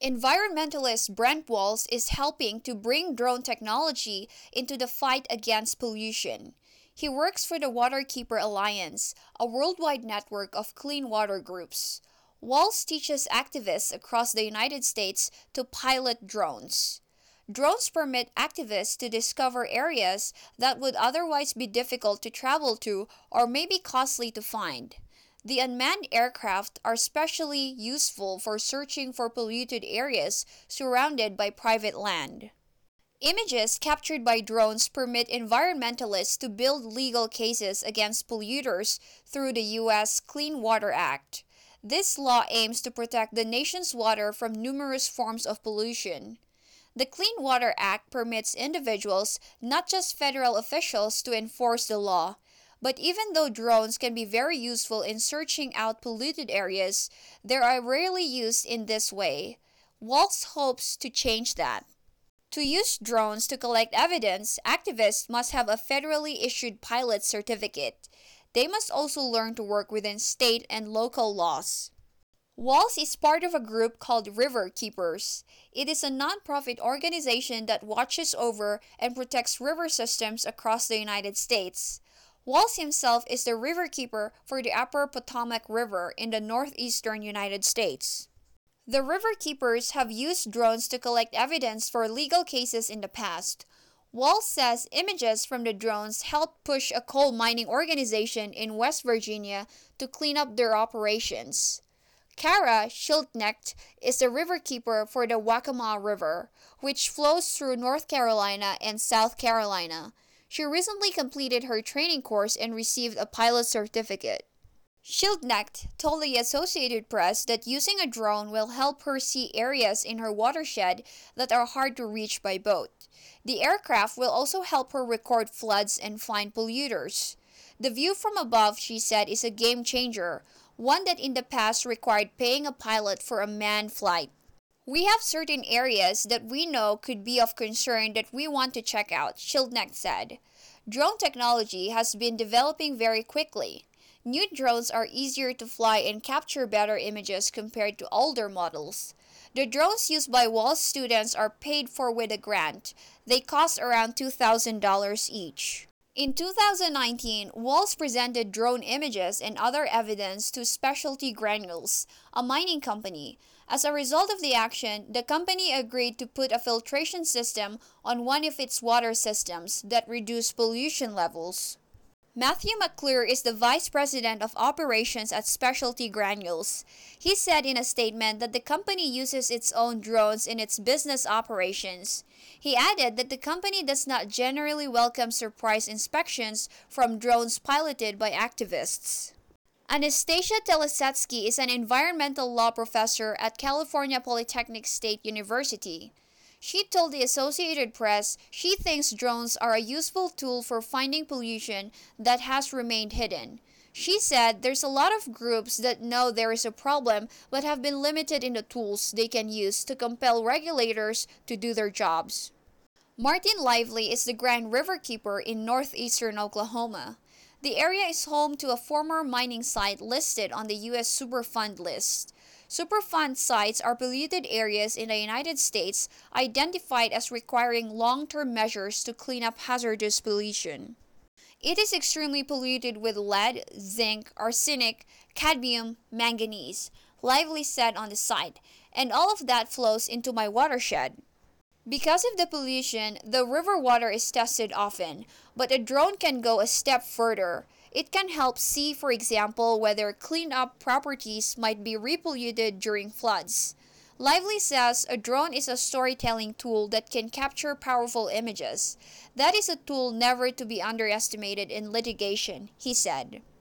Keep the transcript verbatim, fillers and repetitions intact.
Environmentalist Brent Walls is helping to bring drone technology into the fight against pollution. He works for the Waterkeeper Alliance, a worldwide network of clean water groups. Walls teaches activists across the United States to pilot drones. Drones permit activists to discover areas that would otherwise be difficult to travel to or may be costly to find. The unmanned aircraft are specially useful for searching for polluted areas surrounded by private land. Images captured by drones permit environmentalists to build legal cases against polluters through the U S Clean Water Act. This law aims to protect the nation's water from numerous forms of pollution. The Clean Water Act permits individuals, not just federal officials, to enforce the law. But even though drones can be very useful in searching out polluted areas, they are rarely used in this way. Walls hopes to change that. To use drones to collect evidence, activists must have a federally issued pilot certificate. They must also learn to work within state and local laws. Walls is part of a group called River Keepers. It is a non-profit organization that watches over and protects river systems across the United States. Walls himself is the river keeper for the Upper Potomac River in the northeastern United States. The River Keepers have used drones to collect evidence for legal cases in the past. Walls says images from the drones helped push a coal mining organization in West Virginia to clean up their operations. Kara Schildknecht is the river keeper for the Waccamaw River, which flows through North Carolina and South Carolina. She recently completed her training course and received a pilot certificate. Schildknecht told the Associated Press that using a drone will help her see areas in her watershed that are hard to reach by boat. The aircraft will also help her record floods and find polluters. The view from above, she said, is a game changer, one that in the past required paying a pilot for a manned flight. We have certain areas that we know could be of concern that we want to check out, Schildknecht said. Drone technology has been developing very quickly. New drones are easier to fly and capture better images compared to older models. The drones used by Walls students are paid for with a grant. They cost around two thousand dollars each. In two thousand nineteen, Walls presented drone images and other evidence to Specialty Granules, a mining company. As a result of the action, the company agreed to put a filtration system on one of its water systems that reduced pollution levels. Matthew McClure is the Vice President of Operations at Specialty Granules. He said in a statement that the company uses its own drones in its business operations. He added that the company does not generally welcome surprise inspections from drones piloted by activists. Anastasia Telesetsky is an environmental law professor at California Polytechnic State University. She told the Associated Press she thinks drones are a useful tool for finding pollution that has remained hidden. She said there's a lot of groups that know there is a problem but have been limited in the tools they can use to compel regulators to do their jobs. Martin Lively is the Grand River Keeper in northeastern Oklahoma. The area is home to a former mining site listed on the U S Superfund list. Superfund sites are polluted areas in the United States identified as requiring long-term measures to clean up hazardous pollution. It is extremely polluted with lead, zinc, arsenic, cadmium, manganese, Lively said on the site, and all of that flows into my watershed. Because of the pollution, the river water is tested often, but a drone can go a step further. It can help see, for example, whether clean-up properties might be repolluted during floods. Lively says a drone is a storytelling tool that can capture powerful images. That is a tool never to be underestimated in litigation, he said.